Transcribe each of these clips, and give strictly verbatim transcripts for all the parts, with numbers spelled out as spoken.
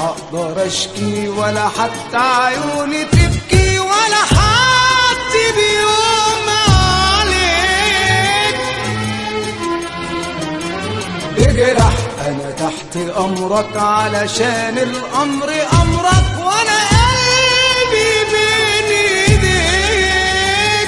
هقدر اشكي ولا حتى عيوني تبكي ولا حد بيوم عليك. اجرح انا تحت امرك علشان الامر امرك وانا قلبي بين ايديك.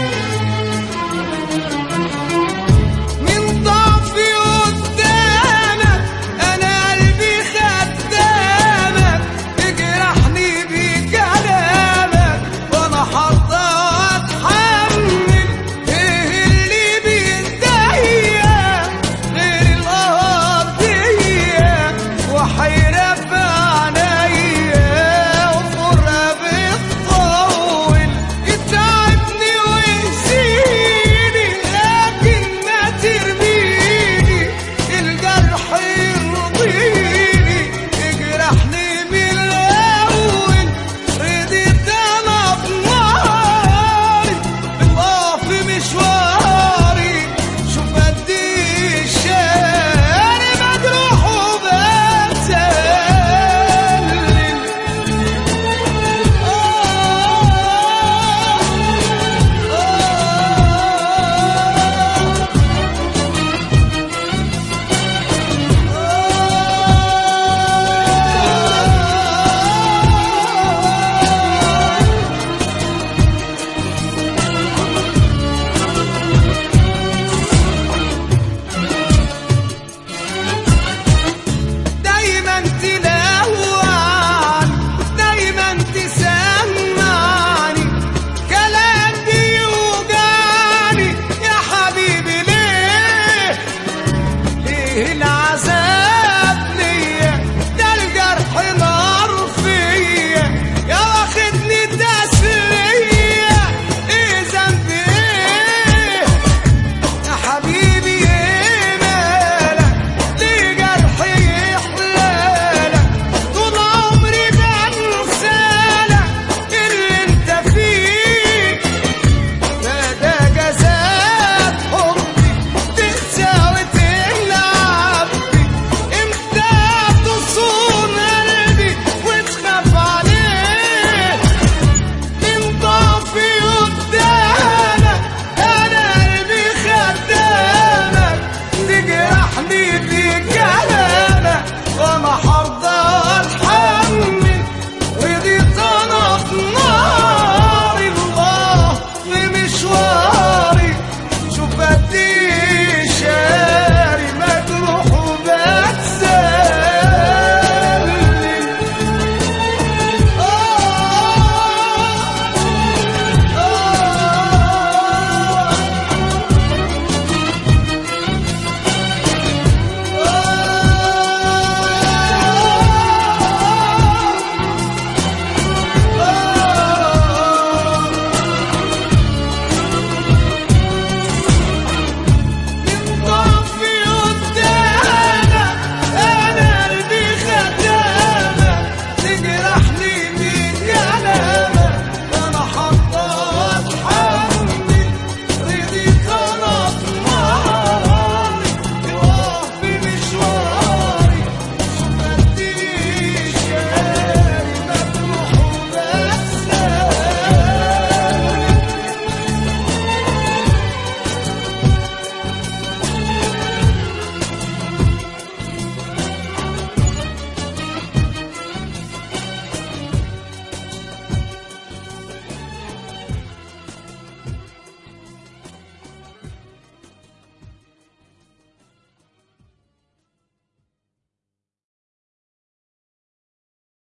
من ضعفي قدامك انا قلبي خدامك، اجرحني بكلامك وانا حاضر اتحمل. ايه اللي بيديا غير الارضيه وحيره في عينيا وفرقه بتطول. يتعبني ويأذيني لكن ما ترميني، الجرح يرضيني. اجرحني من الاول رضيت انا بناري، بتقف في مشواري شوف قد ايه الشارع مجروح وبتسلل. دايما تلوعني دايما تسمعني كلام بيوجعني. يا حبيبي ليه ليه العذاب